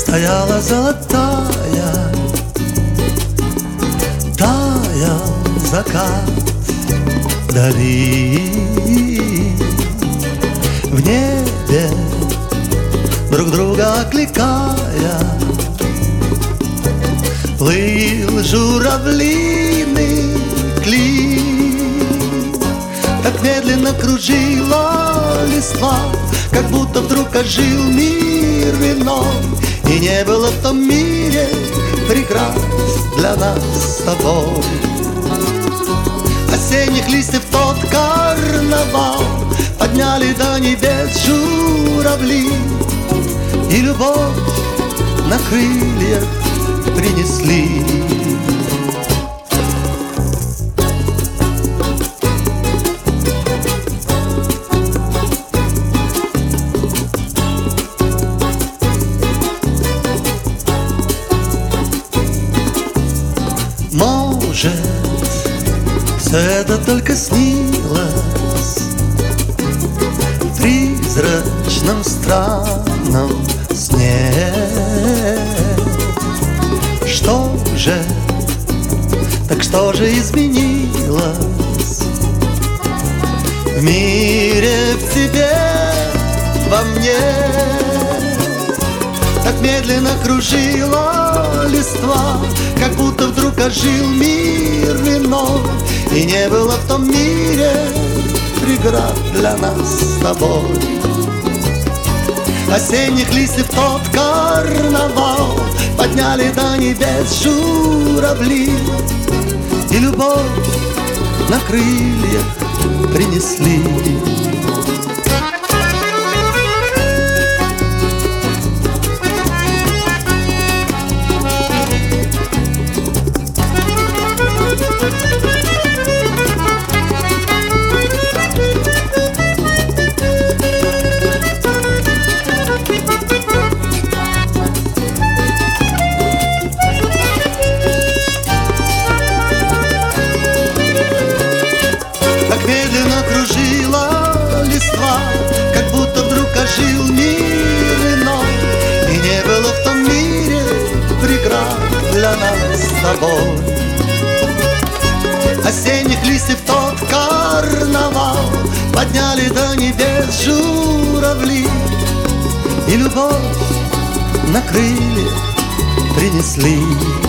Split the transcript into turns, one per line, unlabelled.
стояла золотая, таял закат вдали. В небе друг друга окликая плыл журавлиный клин. Так медленно кружила листва, как будто вдруг ожил мир иной, и не было в том мире преград для нас с тобой. Осенних листьев тот карнавал подняли до небес журавли, и любовь на крыльях принесли. Может, все это только снилось в призрачном странном сне. Что же, так что же изменилось в мире, в тебе, во мне? Так медленно кружила листва, как будто вдруг ожил мир иной, и не было в том мире преград для нас с тобой. Осенних листьев тот карнавал подняли до небес журавли, и любовь на крыльях принесли. Медленно кружила листва, как будто вдруг ожил мир иной, и не было в том мире преград для нас с тобой. Осенних листьев тот карнавал подняли до небес журавли, и любовь на крыльях принесли.